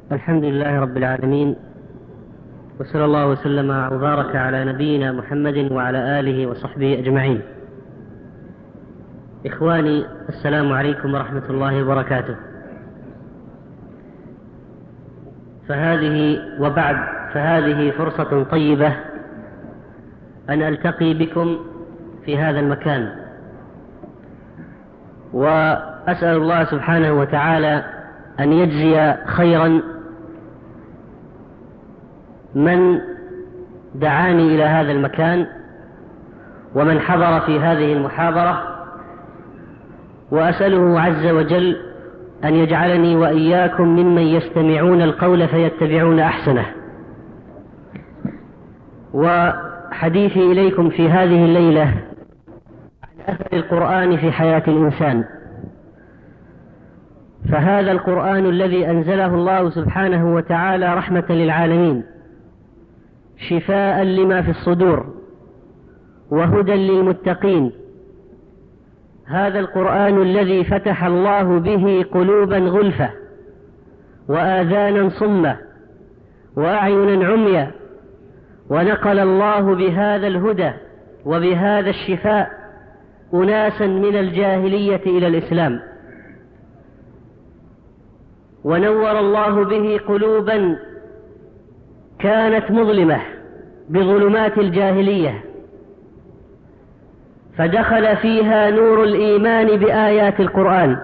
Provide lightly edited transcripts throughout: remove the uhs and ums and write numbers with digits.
الحمد لله رب العالمين، وصلى الله وسلم وبارك على نبينا محمد وعلى آله وصحبه أجمعين. إخواني، السلام عليكم ورحمة الله وبركاته. فهذه فرصة طيبة أن ألتقي بكم في هذا المكان، وأسأل الله سبحانه وتعالى أن يجزي خيرا من دعاني إلى هذا المكان ومن حضر في هذه المحاضرة، وأسأله عز وجل أن يجعلني وإياكم ممن يستمعون القول فيتبعون أحسنه. وحديثي إليكم في هذه الليلة عن أثر القرآن في حياة الإنسان. فهذا القرآن الذي أنزله الله سبحانه وتعالى رحمة للعالمين، شفاء لما في الصدور وهدى للمتقين. هذا القرآن الذي فتح الله به قلوبا غلفة وآذانا صمة وأعينا عميا، ونقل الله بهذا الهدى وبهذا الشفاء أناسا من الجاهلية إلى الإسلام، ونور الله به قلوبا كانت مظلمة بظلمات الجاهلية، فدخل فيها نور الإيمان بآيات القرآن،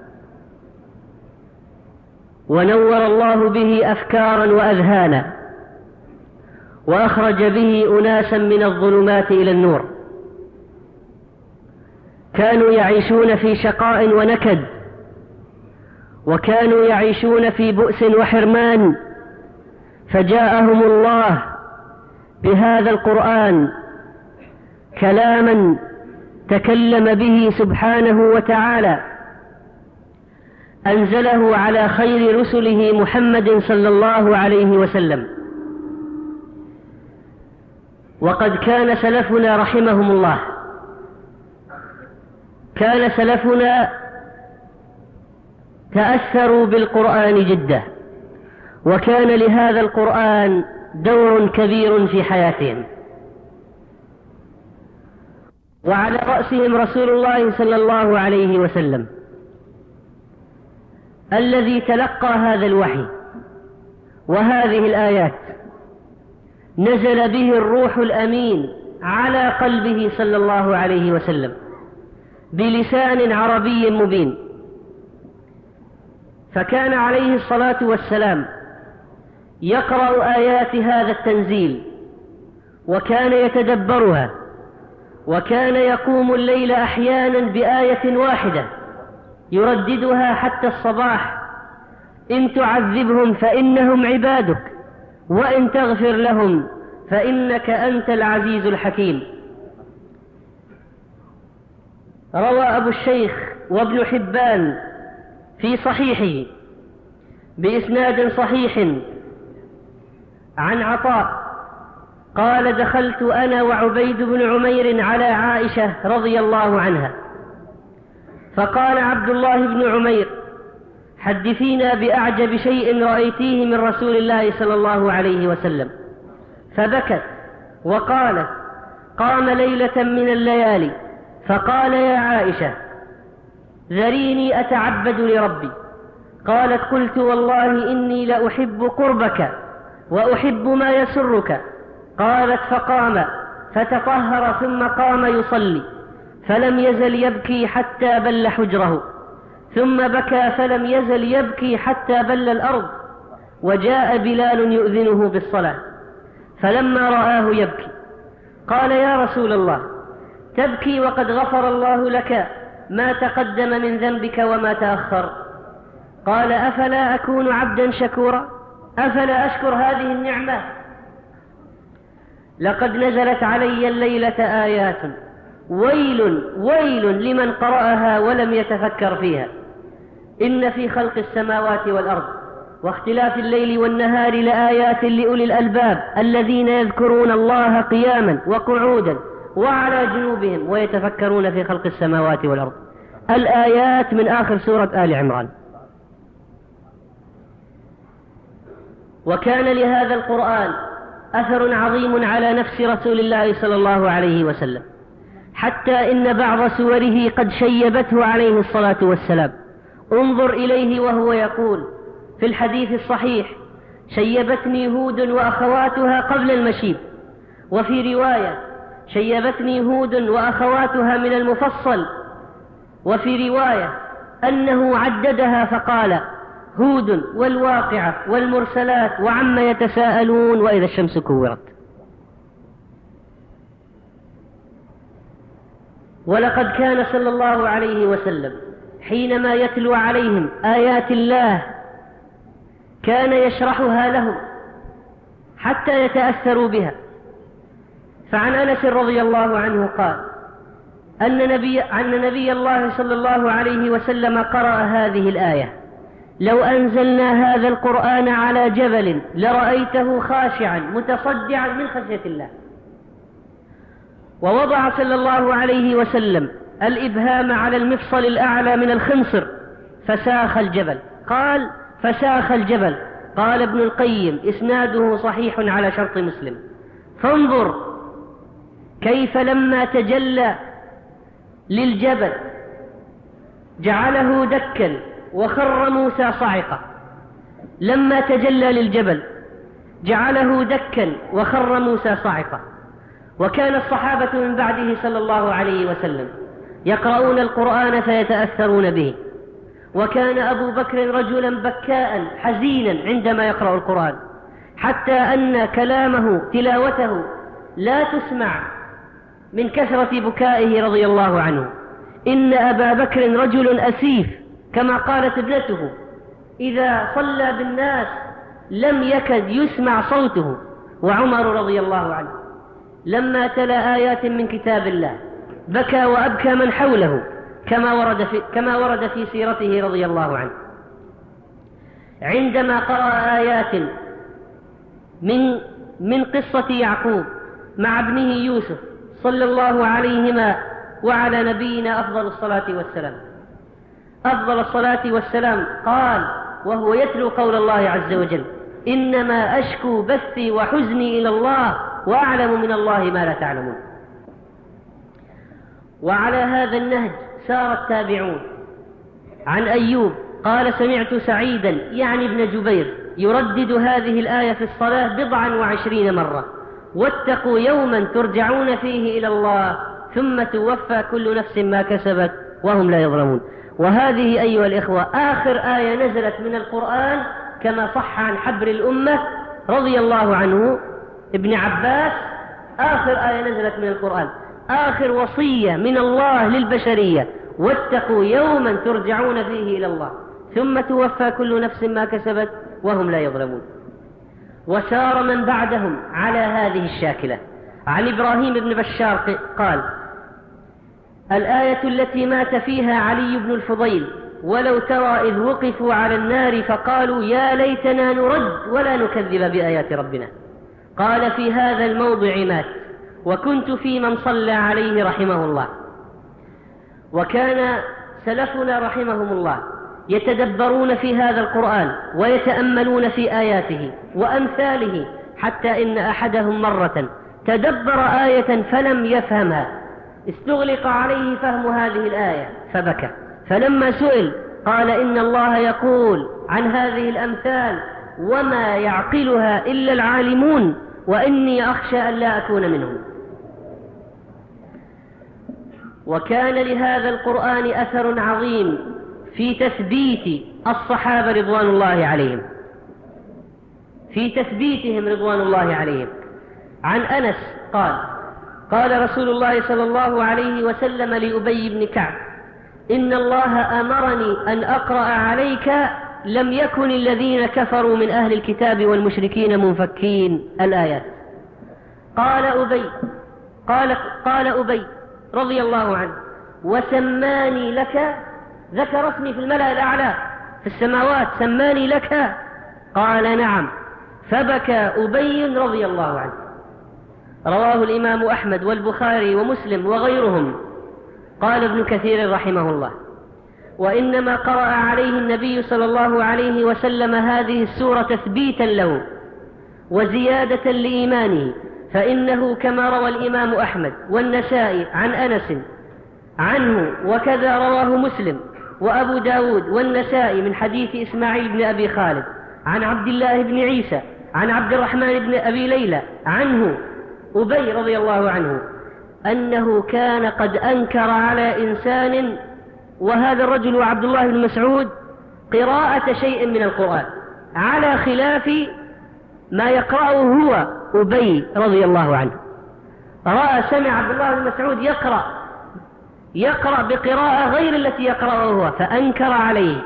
ونور الله به أفكارا وأذهانا، وأخرج به أناسا من الظلمات إلى النور. كانوا يعيشون في شقاء ونكد، وكانوا يعيشون في بؤس وحرمان، فجاءهم الله بهذا القرآن كلاما تكلم به سبحانه وتعالى، أنزله على خير رسله محمد صلى الله عليه وسلم. وقد كان سلفنا رحمهم الله، كان سلفنا تأثروا بالقرآن جدا، وكان لهذا القرآن دور كبير في حياتهم، وعلى رأسهم رسول الله صلى الله عليه وسلم الذي تلقى هذا الوحي وهذه الآيات، نزل به الروح الأمين على قلبه صلى الله عليه وسلم بلسان عربي مبين. فكان عليه الصلاة والسلام يقرأ آيات هذا التنزيل، وكان يتدبرها، وكان يقوم الليل أحيانا بآية واحدة يرددها حتى الصباح: إن تعذبهم فإنهم عبادك، وإن تغفر لهم فإنك أنت العزيز الحكيم. روى أبو الشيخ وابن حبان في صحيحه بإسناد صحيح عن عطاء قال: دخلت أنا وعبيد بن عمير على عائشة رضي الله عنها، فقال عبد الله بن عمير: حدثينا بأعجب شيء رأيتيه من رسول الله صلى الله عليه وسلم. فبكت وقالت: قام ليلة من الليالي فقال: يا عائشة، ذريني أتعبد لربي. قالت: قلت: والله إني لأحب قربك وأحب ما يسرك. قالت: فقام فتطهر ثم قام يصلي، فلم يزل يبكي حتى بل حجره، ثم بكى فلم يزل يبكي حتى بل الأرض، وجاء بلال يؤذنه بالصلاة، فلما رآه يبكي قال: يا رسول الله، تبكي وقد غفر الله لك ما تقدم من ذنبك وما تأخر؟ قال: أفلا أكون عبدا شكورا؟ أفلا أشكر هذه النعمة؟ لقد نزلت علي الليلة آيات ويل لمن قرأها ولم يتفكر فيها. إن في خلق السماوات والأرض واختلاف الليل والنهار لآيات لأولي الألباب الذين يذكرون الله قياما وقعودا وعلى جنوبهم ويتفكرون في خلق السماوات والأرض. الآيات من آخر سورة آل عمران. وكان لهذا القرآن أثر عظيم على نفس رسول الله صلى الله عليه وسلم، حتى إن بعض سوره قد شيبته عليه الصلاة والسلام. انظر إليه وهو يقول في الحديث الصحيح: شيبتني هود وأخواتها قبل المشيب. وفي رواية: شيبتني هود وأخواتها من المفصل. وفي رواية أنه عددها فقال: هود والواقعة والمرسلات وعما يتساءلون وإذا الشمس كورت. ولقد كان صلى الله عليه وسلم حينما يتلو عليهم آيات الله كان يشرحها لهم حتى يتأثروا بها. فعن أنس رضي الله عنه قال أن نبي الله صلى الله عليه وسلم قرأ هذه الآية: لو أنزلنا هذا القرآن على جبل لرأيته خاشعا متصدعا من خشية الله. ووضع صلى الله عليه وسلم الإبهام على المفصل الأعلى من الخنصر فساخ الجبل. قال: فساخ الجبل. قال ابن القيم: إسناده صحيح على شرط مسلم. فانظر كيف لما تجلى للجبل جعله دكا وخر موسى صعقا. لما تجلى للجبل جعله دكا وخر موسى صعقا. وكان الصحابة من بعده صلى الله عليه وسلم يقرؤون القرآن فيتأثرون به. وكان أبو بكر رجلا بكاء حزينا عندما يقرأ القرآن، حتى أن كلامه تلاوته لا تسمع من كثرة بكائه رضي الله عنه. إن أبا بكر رجل أسيف، كما قالت ابنته: إذا صلى بالناس لم يكد يسمع صوته. وعمر رضي الله عنه لما تلا آيات من كتاب الله بكى وأبكى من حوله، كما ورد في سيرته رضي الله عنه. عندما قرأ آيات من قصة يعقوب مع ابنه يوسف صلى الله عليهما وعلى نبينا أفضل الصلاة والسلام قال وهو يتلو قول الله عز وجل: إنما أشكو بثي وحزني إلى الله وأعلم من الله ما لا تعلمون. وعلى هذا النهج سار التابعون. عن أيوب قال: سمعت سعيدا يعني ابن جبير يردد هذه الآية في الصلاة 24 مرة: واتقوا يوما ترجعون فيه إلى الله ثم توفى كل نفس ما كسبت وهم لا يظلمون. وهذه أيها الإخوة آخر آية نزلت من القرآن، كما صح عن حبر الأمة رضي الله عنه ابن عباس: آخر آية نزلت من القرآن، آخر وصية من الله للبشرية: واتقوا يوما ترجعون فيه إلى الله ثم توفى كل نفس ما كسبت وهم لا يظلمون. وسار من بعدهم على هذه الشاكلة. عن إبراهيم بن بشار قال: الآية التي مات فيها علي بن الفضيل: ولو ترى إذ وقفوا على النار فقالوا يا ليتنا نرد ولا نكذب بآيات ربنا. قال: في هذا الموضع مات وكنت في من صلى عليه رحمه الله. وكان سلفنا رحمهم الله يتدبرون في هذا القرآن ويتأملون في آياته وأمثاله، حتى إن أحدهم مرة تدبر آية فلم يفهمها، استغلق عليه فهم هذه الآية فبكى. فلما سئل قال: إن الله يقول عن هذه الأمثال: وما يعقلها إلا العالمون، وإني أخشى أن لا أكون منهم. وكان لهذا القرآن أثر عظيم في تثبيت الصحابة رضوان الله عليهم، في تثبيتهم رضوان الله عليهم. عن أنس قال: قال رسول الله صلى الله عليه وسلم لأبي بن كعب: إن الله أمرني أن أقرأ عليك لم يكن الذين كفروا من أهل الكتاب والمشركين منفكين. الآيات. قال أبي رضي الله عنه: وسماني لك، ذكر اسمي في الملأ الأعلى في السماوات، سماني لك؟ قال: نعم. فبكى أبي رضي الله عنه. رواه الإمام أحمد والبخاري ومسلم وغيرهم. قال ابن كثير رحمه الله: وإنما قرأ عليه النبي صلى الله عليه وسلم هذه السورة تثبيتا له وزيادة لإيمانه، فإنه كما روى الإمام أحمد والنسائي عن أنس عنه، وكذا رواه مسلم وأبو داود والنسائي من حديث إسماعيل بن أبي خالد عن عبد الله بن عيسى عن عبد الرحمن بن أبي ليلى عنه أبي رضي الله عنه أنه كان قد أنكر على إنسان، وهذا الرجل عبد الله بن مسعود، قراءة شيء من القرآن على خلاف ما يقرأه هو أبي رضي الله عنه. سمع عبد الله بن مسعود يقرأ بقراءة غير التي يقرأها هو، فأنكر عليه،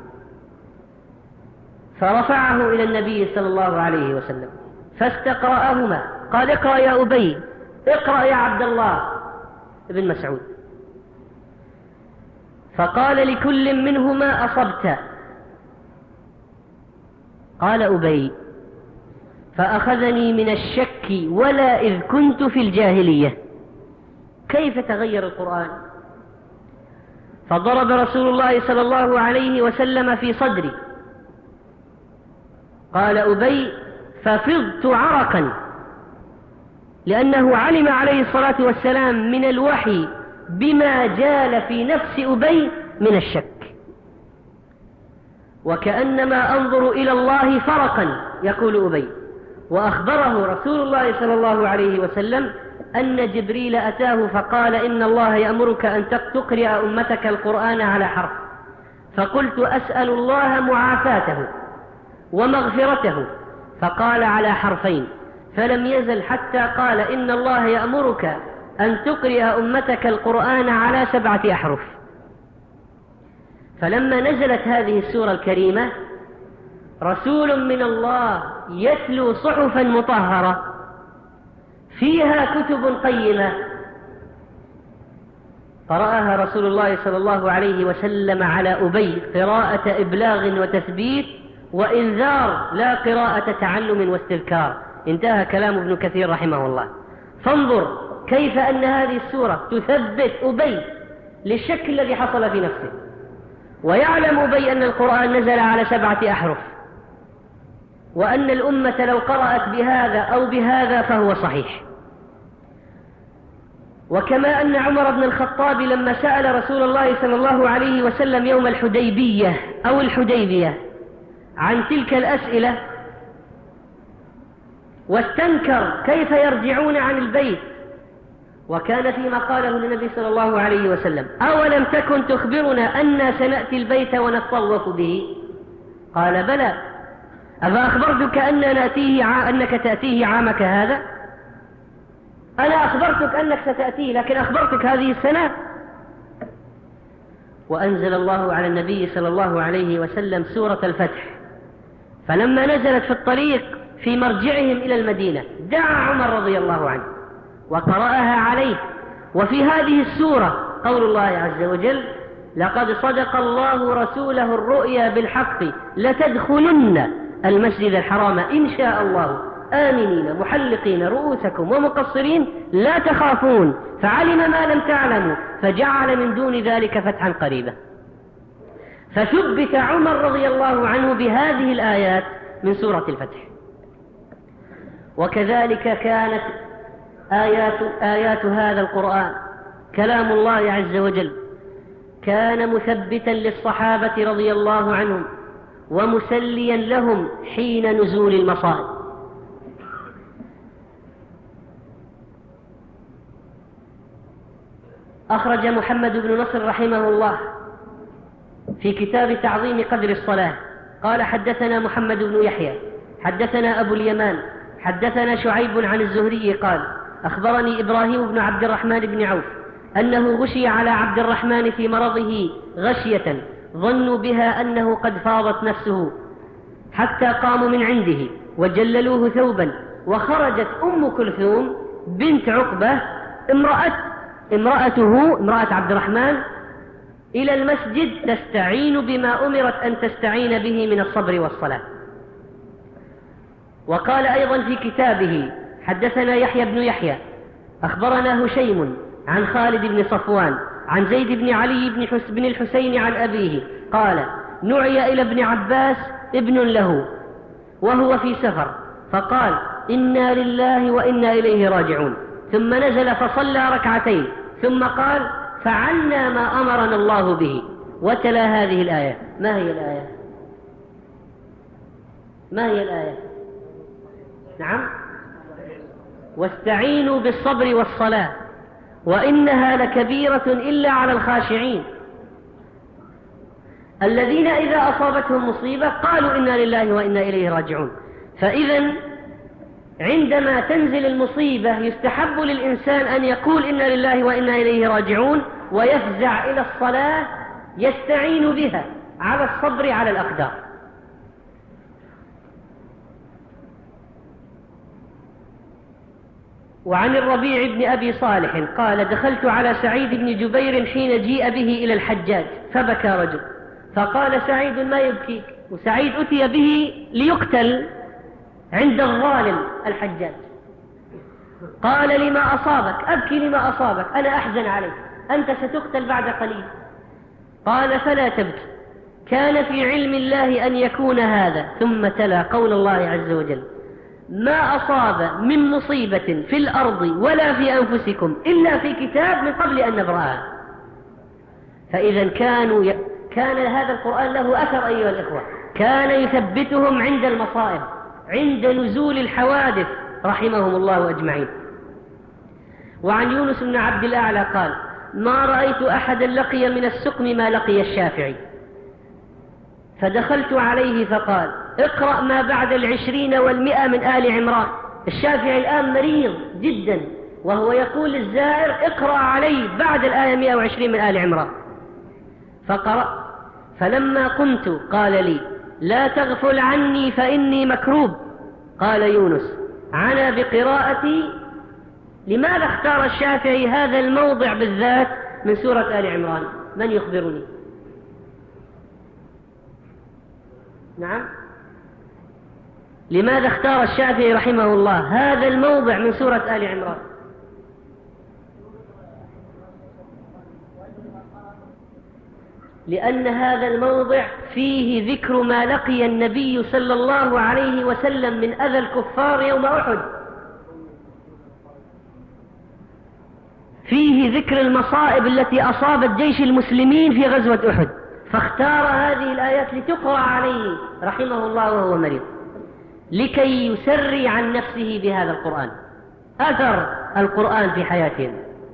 فرفعه إلى النبي صلى الله عليه وسلم فاستقرأهما، قال: اقرأ يا أبي، اقرأ يا عبد الله بن مسعود. فقال لكل منهما: أصبت. قال أبي: فأخذني من الشك ولا إذ كنت في الجاهلية. كيف تغير القرآن؟ فضرب رسول الله صلى الله عليه وسلم في صدري. قال أبي: ففضت عرقا، لأنه علم عليه الصلاة والسلام من الوحي بما جال في نفس أبي من الشك، وكأنما أنظر إلى الله فرقا، يقول أبي. وأخبره رسول الله صلى الله عليه وسلم أن جبريل أتاه فقال: إن الله يأمرك أن تقرأ أمتك القرآن على حرف. فقلت: أسأل الله معافاته ومغفرته. فقال: على حرفين. فلم يزل حتى قال: إن الله يأمرك أن تقرأ أمتك القرآن على 7 أحرف. فلما نزلت هذه السورة الكريمة، رسول من الله يتلو صحفا مطهرة فيها كتب قيمة، قرأها رسول الله صلى الله عليه وسلم على أبي قراءة إبلاغ وتثبيت وإنذار، لا قراءة تعلم واستذكار. انتهى كلام ابن كثير رحمه الله. فانظر كيف أن هذه السورة تثبت أبي للشك الذي حصل في نفسه، ويعلم أبي أن القرآن نزل على 7 أحرف، وأن الأمة لو قرأت بهذا أو بهذا فهو صحيح. وكما أن عمر بن الخطاب لما سأل رسول الله صلى الله عليه وسلم يوم الحديبية أو الحديبية عن تلك الأسئلة، واستنكر كيف يرجعون عن البيت، وكان فيما قاله للنبي صلى الله عليه وسلم: أولم تكن تخبرنا أننا سنأتي البيت ونتطوف به؟ قال: بلى، أفأخبرتك أنك تأتيه عامك هذا؟ أنا أخبرتك أنك ستأتيه، لكن أخبرتك هذه السنة. وأنزل الله على النبي صلى الله عليه وسلم سورة الفتح، فلما نزلت في الطريق في مرجعهم إلى المدينة دعا عمر رضي الله عنه وقرأها عليه. وفي هذه السورة قول الله عز وجل: لقد صدق الله رسوله الرؤيا بالحق لتدخلن المسجد الحرام إن شاء الله آمنين محلقين رؤوسكم ومقصرين لا تخافون فعلم ما لم تعلموا فجعل من دون ذلك فتحا قريبا. فثبت عمر رضي الله عنه بهذه الآيات من سورة الفتح. وكذلك كانت آيات هذا القرآن كلام الله عز وجل، كان مثبتا للصحابة رضي الله عنهم ومسليا لهم حين نزول المصائب. أخرج محمد بن نصر رحمه الله في كتاب تعظيم قدر الصلاة قال: حدثنا محمد بن يحيى حدثنا أبو اليمان حدثنا شعيب عن الزهري قال: أخبرني إبراهيم بن عبد الرحمن بن عوف أنه غشي على عبد الرحمن في مرضه غشية ظنوا بها أنه قد فاضت نفسه، حتى قاموا من عنده وجللوه ثوبا، وخرجت أم كلثوم بنت عقبة امرأة عبد الرحمن إلى المسجد تستعين بما أمرت أن تستعين به من الصبر والصلاة. وقال أيضا في كتابه: حدثنا يحيى بن يحيى أخبرنا هشيم عن خالد بن صفوان عن زيد بن علي بن الحسين عن أبيه قال: نعي إلى ابن عباس ابن له وهو في سفر، فقال إنا لله وإنا إليه راجعون، ثم نزل فصلى ركعتين، ثم قال فعلنا ما أمرنا الله به، وتلا هذه الآية. ما هي الآية؟ ما هي الآية؟ نعم، واستعينوا بالصبر والصلاة وإنها لكبيرة إلا على الخاشعين الذين إذا أصابتهم مصيبة قالوا إنا لله وإنا إليه راجعون. فإذا عندما تنزل المصيبة يستحب للإنسان أن يقول إنا لله وإنا إليه راجعون، ويفزع إلى الصلاة يستعين بها على الصبر على الأقدار. وعن الربيع بن أبي صالح قال دخلت على سعيد بن جبير حين جيء به إلى الحجاج فبكى رجل، فقال سعيد ما يبكيك؟ وسعيد أتي به ليقتل عند الظالم الحجاج. قال لما أصابك؟ أبكي لما أصابك، أنا أحزن عليك، أنت ستقتل بعد قليل. قال فلا تبكي، كان في علم الله أن يكون هذا. ثم تلا قول الله عز وجل ما أصاب من مصيبة في الأرض ولا في أنفسكم إلا في كتاب من قبل أن نبرأها. فإذا كان هذا القرآن له أثر أيها الإخوة، كان يثبتهم عند المصائب، عند نزول الحوادث، رحمهم الله أجمعين. وعن يونس بن عبد الأعلى قال ما رأيت أحدا لقي من السقم ما لقي الشافعي، فدخلت عليه فقال اقرأ ما بعد 20 و100 من آل عمران. الشافعي الآن مريض جدا، وهو يقول للزائر اقرأ علي بعد الآية 120 من آل عمران. فقرأ، فلما قمت قال لي لا تغفل عني فإني مكروب. قال يونس عنا بقراءتي لماذا اختار الشافعي هذا الموضع بالذات من سورة آل عمران؟ من يخبرني؟ نعم، لماذا اختار الشافعي رحمه الله هذا الموضع من سورة آل عمران؟ لأن هذا الموضع فيه ذكر ما لقي النبي صلى الله عليه وسلم من أذى الكفار يوم أحد، فيه ذكر المصائب التي أصابت جيش المسلمين في غزوة أحد، فاختار هذه الآيات لتقرأ عليه رحمه الله وهو مريض، لكي يسري عن نفسه بهذا القرآن، أثر القرآن في حياتهم.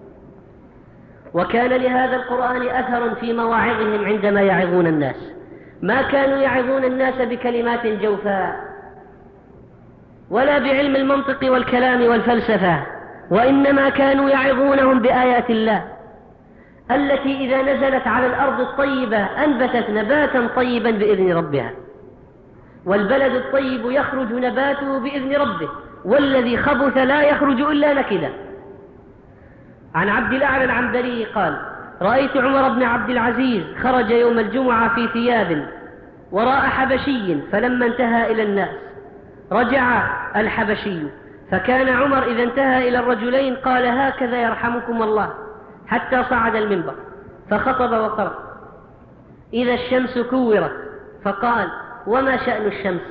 وكان لهذا القرآن أثر في مواعظهم عندما يعظون الناس، ما كانوا يعظون الناس بكلمات جوفاء ولا بعلم المنطق والكلام والفلسفة، وإنما كانوا يعظونهم بآيات الله التي إذا نزلت على الأرض الطيبة أنبتت نباتا طيبا بإذن ربها، والبلد الطيب يخرج نباته بإذن ربه، والذي خبث لا يخرج إلا نكدا. عن عبد الأعلى العنبري قال رأيت عمر بن عبد العزيز خرج يوم الجمعة في ثياب وراء حبشي، فلما انتهى إلى الناس رجع الحبشي، فكان عمر إذا انتهى إلى الرجلين قال هكذا يرحمكم الله، حتى صعد المنبر فخطب وقرأ إذا الشمس كورت، فقال وما شأن الشمس؟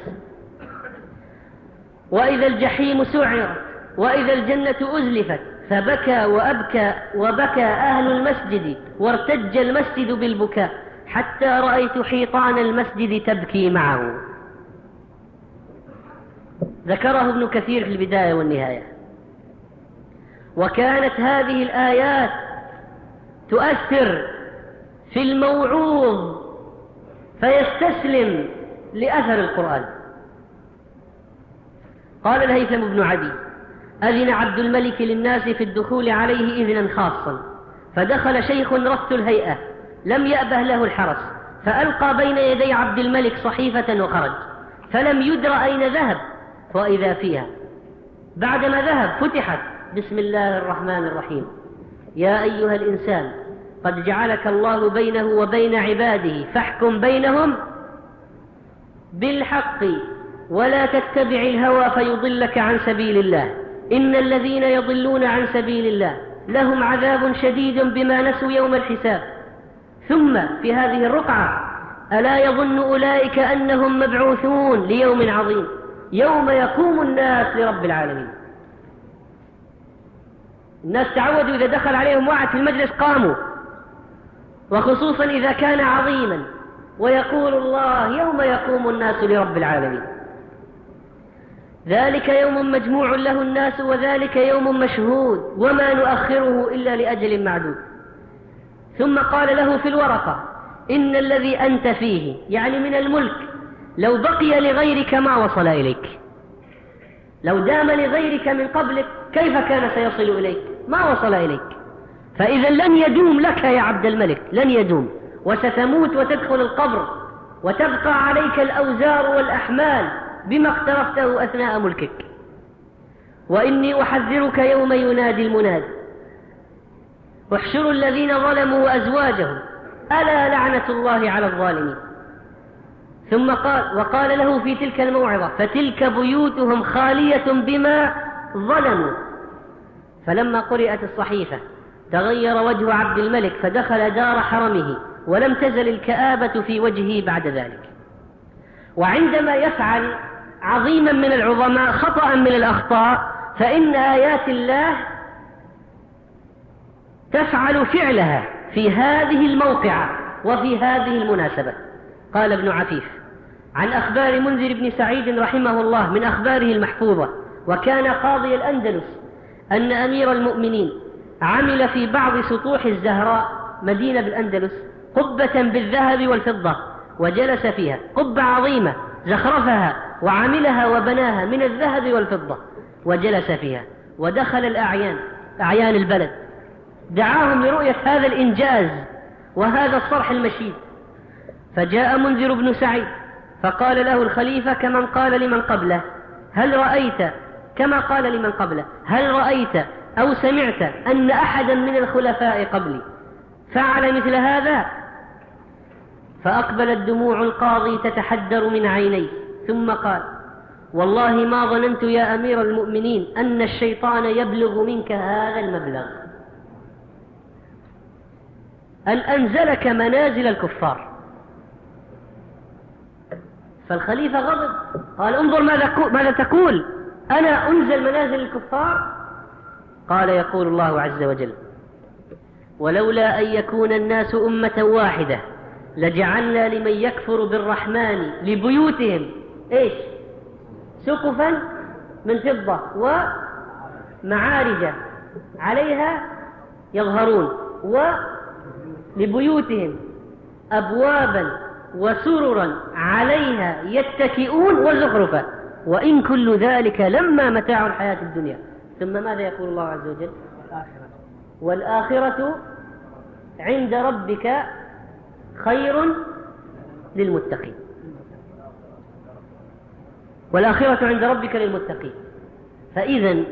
وإذا الجحيم سعرت، وإذا الجنة أزلفت، فبكى وبكى أهل المسجد، وارتج المسجد بالبكاء، حتى رأيت حيطان المسجد تبكي معه. ذكره ابن كثير في البداية والنهاية. وكانت هذه الآيات تؤثر في الموعوظ فيستسلم لأثر القرآن. قال الهيثم بن عدي أذن عبد الملك للناس في الدخول عليه إذنا خاصا، فدخل شيخ رث الهيئة لم يأبه له الحرس، فألقى بين يدي عبد الملك صحيفة وخرج، فلم يدر أين ذهب، وإذا فيها بعدما ذهب فتحت بسم الله الرحمن الرحيم يا أيها الإنسان قد جعلك الله بينه وبين عباده فاحكم بينهم بالحق ولا تتبع الهوى فيضلك عن سبيل الله، إن الذين يضلون عن سبيل الله لهم عذاب شديد بما نسوا يوم الحساب. ثم في هذه الرقعة ألا يظن أولئك أنهم مبعوثون ليوم عظيم، يوم يقوم الناس لرب العالمين. الناس تعودوا إذا دخل عليهم واحد في المجلس قاموا، وخصوصا إذا كان عظيما، ويقول الله يوم يقوم الناس لرب العالمين. ذلك يوم مجموع له الناس وذلك يوم مشهود وما نؤخره إلا لأجل معدود. ثم قال له في الورقة إن الذي أنت فيه، يعني من الملك، لو بقي لغيرك ما وصل إليك. لو دام لغيرك من قبلك كيف كان سيصل إليك؟ ما وصل إليك. فإذا لن يدوم لك يا عبد الملك، لن يدوم، وستموت وتدخل القبر وتبقى عليك الأوزار والأحمال بما اقترفته أثناء ملكك. وإني أحذرك يوم ينادي المنادي احشروا الذين ظلموا وأزواجهم ألا لعنة الله على الظالمين. ثم وقال له في تلك الموعظة فتلك بيوتهم خالية بما ظلموا. فلما قرأت الصحيفة تغير وجه عبد الملك فدخل دار حرمه، ولم تزل الكآبة في وجهه بعد ذلك. وعندما يفعل عظيما من العظماء خطأ من الأخطاء فإن آيات الله تفعل فعلها في هذه الموقعة وفي هذه المناسبة. قال ابن عفيف عن أخبار منذر بن سعيد رحمه الله من أخباره المحفوظة، وكان قاضي الأندلس، أن أمير المؤمنين عمل في بعض سطوح الزهراء مدينة بالأندلس قبة بالذهب والفضة، وجلس فيها، قبة عظيمة زخرفها وعملها وبناها من الذهب والفضة، وجلس فيها. ودخل أعيان البلد، دعاهم لرؤية هذا الإنجاز وهذا الصرح المشيد. فجاء منذر بن سعيد فقال له الخليفة كمن قال لمن قبله هل رأيت، كما قال لمن قبله، هل رأيت أو سمعت أن أحدا من الخلفاء قبلي فعل مثل هذا؟ فأقبلت دموع القاضي تتحدر من عينيه، ثم قال والله ما ظننت يا أمير المؤمنين أن الشيطان يبلغ منك هذا المبلغ، أن أنزلك منازل الكفار. فالخليفة غضب قال انظر ماذا تقول، أنا أنزل منازل الكفار؟ قال يقول الله عز وجل ولولا أن يكون الناس أمة واحدة لجعلنا لمن يكفر بالرحمن لبيوتهم إيش؟ سقفا من فضة ومعارج عليها يظهرون، ولبيوتهم أبوابا وسررا عليها يتكئون وزخرفا وإن كل ذلك لما متاع الحياة الدنيا. ثم ماذا يقول الله عز وجل؟ والآخرة عند ربك خير للمتقين. والآخرة عند ربك للمتقين. فإذا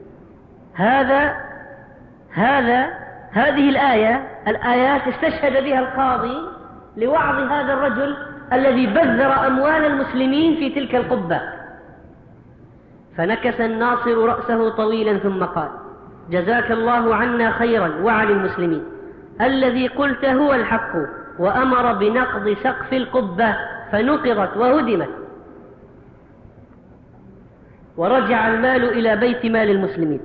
هذه الآيات استشهد بها القاضي لوعظ هذا الرجل الذي بذر أموال المسلمين في تلك القبة. فنكس الناصر رأسه طويلا ثم قال جزاك الله عنا خيرا وعن المسلمين، الذي قلت هو الحق، وأمر بنقض سقف القبة فنقضت وهدمت، ورجع المال إلى بيت مال المسلمين.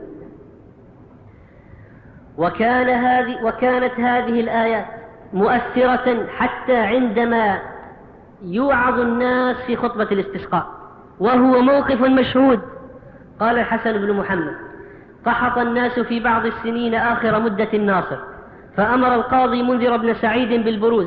وكانت هذه الآيات مؤثرة حتى عندما يوعظ الناس في خطبة الاستسقاء، وهو موقف مشهود. قال الحسن بن محمد قحط الناس في بعض السنين آخر مدة الناصر، فأمر القاضي منذر بن سعيد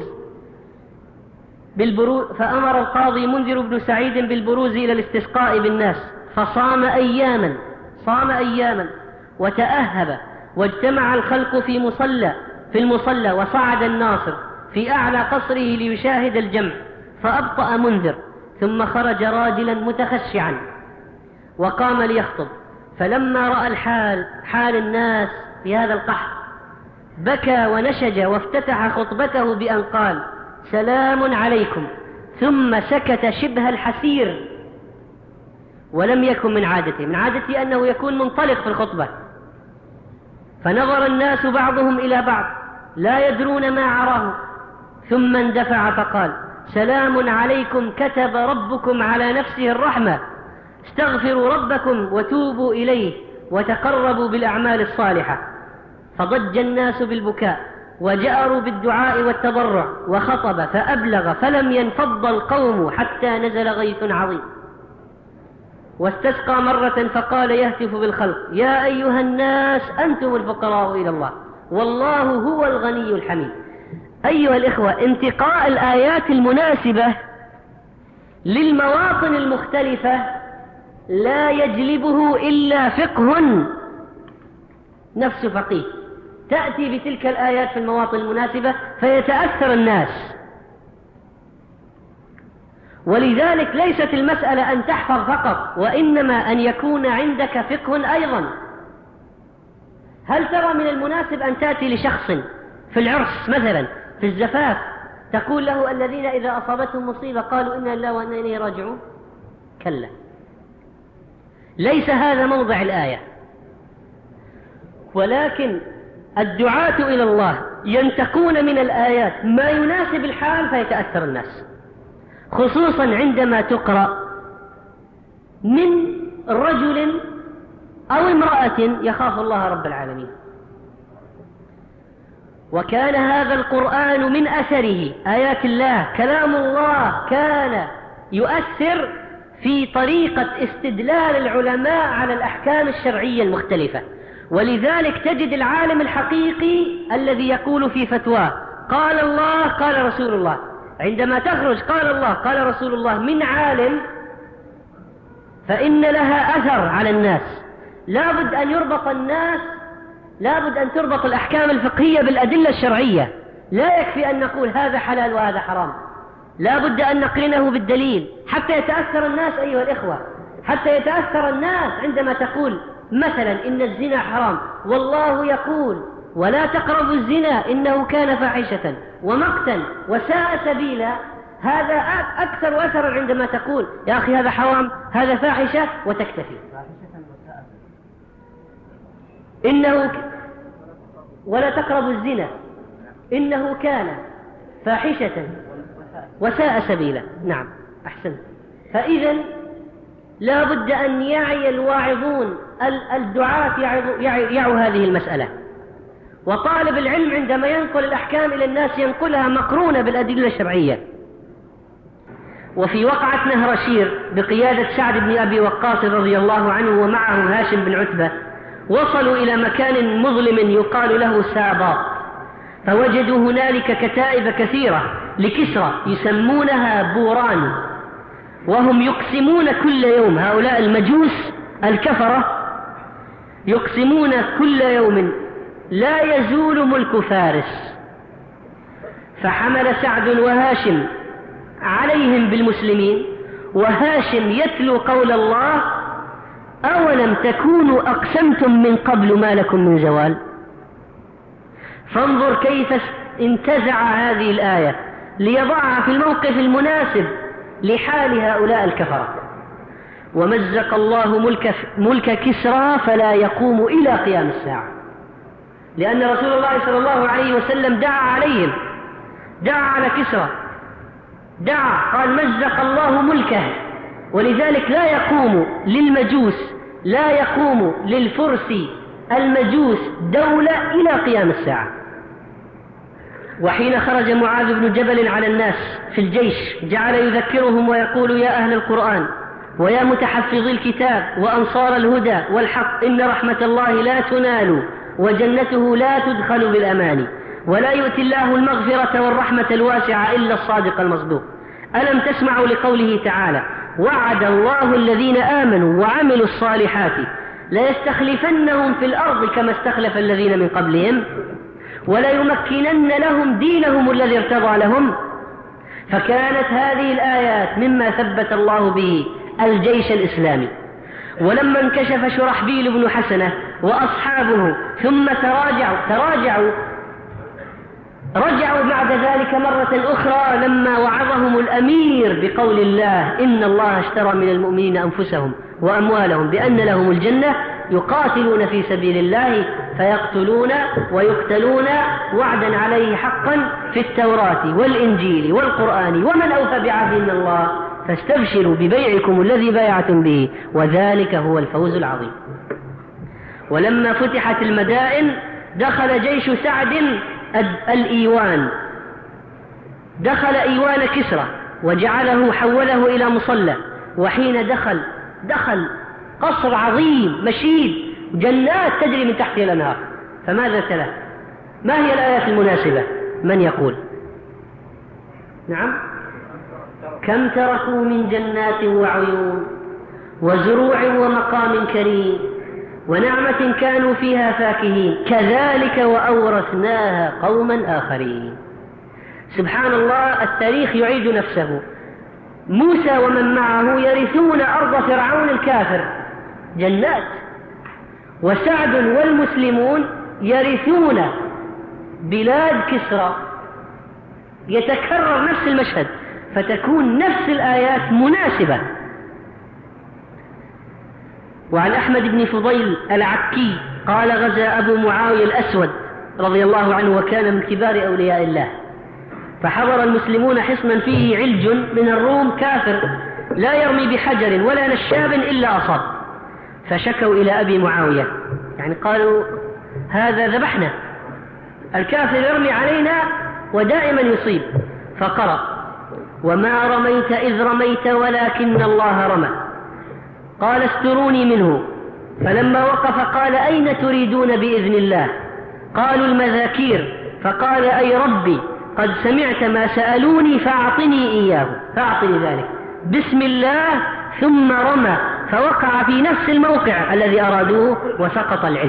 بالبروز إلى الاستسقاء بالناس، فصام أياما وتأهب، واجتمع الخلق في المصلى، وصعد الناصر في أعلى قصره ليشاهد الجمع، فأبطأ منذر، ثم خرج راجلا متخشعا وقام ليخطب. فلما رأى حال الناس في هذا القحط بكى ونشج، وافتتح خطبته بأن قال سلام عليكم، ثم سكت شبه الحسير. ولم يكن من عادته أنه يكون منطلق في الخطبة. فنظر الناس بعضهم إلى بعض لا يدرون ما عراه، ثم اندفع فقال سلام عليكم، كتب ربكم على نفسه الرحمة، استغفروا ربكم وتوبوا إليه وتقربوا بالأعمال الصالحة. فضج الناس بالبكاء وجأروا بالدعاء والتضرع، وخطب فأبلغ فلم ينفض القوم حتى نزل غيث عظيم. واستسقى مرة فقال يهتف بالخلق: يا أيها الناس أنتم الفقراء إلى الله والله هو الغني الحميد. أيها الإخوة، انتقاء الآيات المناسبة للمواطن المختلفة لا يجلبه إلا فقه نفس فقيه. تأتي بتلك الآيات في المواطن المناسبة فيتأثر الناس. ولذلك ليست المسألة أن تحفظ فقط، وإنما أن يكون عندك فقه أيضا. هل ترى من المناسب أن تأتي لشخص في العرس مثلا، في الزفاف، تقول له: الذين إذا أصابتهم مصيبة قالوا إنا لله وإنا إليه راجعون؟ كلا، ليس هذا موضع الآية. ولكن الدعاة إلى الله ينتقون من الآيات ما يناسب الحال فيتأثر الناس، خصوصا عندما تقرأ من رجل أو امرأة يخاف الله رب العالمين. وكان هذا القرآن من أثره، آيات الله كلام الله، كان يؤثر في طريقة استدلال العلماء على الأحكام الشرعية المختلفة. ولذلك تجد العالم الحقيقي الذي يقول في فتواه: قال الله قال رسول الله. عندما تخرج قال الله قال رسول الله من عالم فإن لها أثر على الناس. لابد أن يربط الناس، لابد أن تربط الأحكام الفقهية بالأدلة الشرعية. لا يكفي أن نقول هذا حلال وهذا حرام، لابد أن نقرنه بالدليل حتى يتأثر الناس. أيها الإخوة، حتى يتأثر الناس عندما تقول مثلا إن الزنا حرام، والله يقول: ولا تقربوا الزنا إنه كان فاحشة ومقتا وساء سبيلا. هذا أكثر أثرا عندما تقول: يا أخي هذا حرام هذا فاحشة، وتكتفي. إنه ولا تقربوا الزنا إنه كان فاحشة وساء سبيلا. نعم، أحسنت. فإذا لا بد أن يعي الواعظون الدعاة يعوا هذه المسألة. وطالب العلم عندما ينقل الأحكام إلى الناس ينقلها مقرونة بالأدلة الشرعية. وفي وقعة نهرشير بقيادة سعد بن أبي وقاص رضي الله عنه ومعه هاشم بن عتبة، وصلوا إلى مكان مظلم يقال له ساباط، فوجدوا هنالك كتائب كثيرة لكسرى يسمونها بوران، وهم يقسمون كل يوم، هؤلاء المجوس الكفرة يقسمون كل يوم لا يزول ملك فارس. فحمل سعد وهاشم عليهم بالمسلمين، وهاشم يتلو قول الله: أولم تكونوا أقسمتم من قبل ما لكم من زوال. فانظر كيف انتزع هذه الآية ليضعها في الموقف المناسب لحال هؤلاء الكفرة. ومزق الله ملك كسرى فلا يقوم إلى قيام الساعة، لأن رسول الله صلى الله عليه وسلم دعا عليهم، دعا على كسرى، دعا قال: مزق الله ملكه. ولذلك لا يقوم للمجوس، لا يقوم للفرس المجوس دولة إلى قيام الساعة. وحين خرج معاذ بن جبل على الناس في الجيش جعل يذكرهم ويقول: يا أهل القرآن ويا متحفظي الكتاب وأنصار الهدى والحق، إن رحمة الله لا تنال وجنته لا تدخل بالأماني، ولا يؤتي الله المغفرة والرحمة الواسعة إلا الصادق المصدوق. ألم تسمعوا لقوله تعالى: وعد الله الذين آمنوا وعملوا الصالحات ليستخلفنهم في الأرض كما استخلف الذين من قبلهم وليمكنن لهم دينهم الذي ارتضى لهم. فكانت هذه الآيات مما ثبت الله به الجيش الإسلامي. ولما انكشف شرحبيل بن حسنة وأصحابه ثم رجعوا بعد ذلك مرة أخرى لما وعظهم الأمير بقول الله: إن الله اشترى من المؤمنين أنفسهم وأموالهم بأن لهم الجنة يقاتلون في سبيل الله فيقتلون ويقتلون وعدا عليه حقا في التوراة والإنجيل والقرآن ومن أوفى بعهده من الله فاستبشروا ببيعكم الذي بايعتم به وذلك هو الفوز العظيم. ولما فتحت المدائن دخل جيش سعد الإيوان، دخل إيوان كسرى وجعله حوله إلى مصلى، وحين دخل قصر عظيم مشيد، جنات تجري من تحتها الأنهار. فماذا تلا؟ ما هي الآيات المناسبة؟ من يقول؟ نعم. كم تركوا من جنات وعيون وزروع ومقام كريم ونعمة كانوا فيها فاكهين كذلك وأورثناها قوما آخرين. سبحان الله، التاريخ يعيد نفسه. موسى ومن معه يرثون أرض فرعون الكافر جنات، وسعد والمسلمون يرثون بلاد كسرى. يتكرر نفس المشهد، فتكون نفس الآيات مناسبة. وعن أحمد بن فضيل العكي قال: غزا أبو معاوية الأسود رضي الله عنه وكان من كبار أولياء الله، فحضر المسلمون حصنا فيه علج من الروم كافر لا يرمي بحجر ولا نشاب إلا أصاب، فشكوا إلى أبي معاوية، يعني قالوا: هذا ذبحنا، الكافر يرمي علينا ودائما يصيب. فقرأ: وما رميت إذ رميت ولكن الله رمى. قال: استروني منه. فلما وقف قال: أين تريدون بإذن الله؟ قالوا: المذاكير. فقال: أي ربي، قد سمعت ما سألوني فأعطني إياه، فأعطني ذلك. بسم الله، ثم رمى فوقع في نفس الموقع الذي أرادوه وسقط العلج.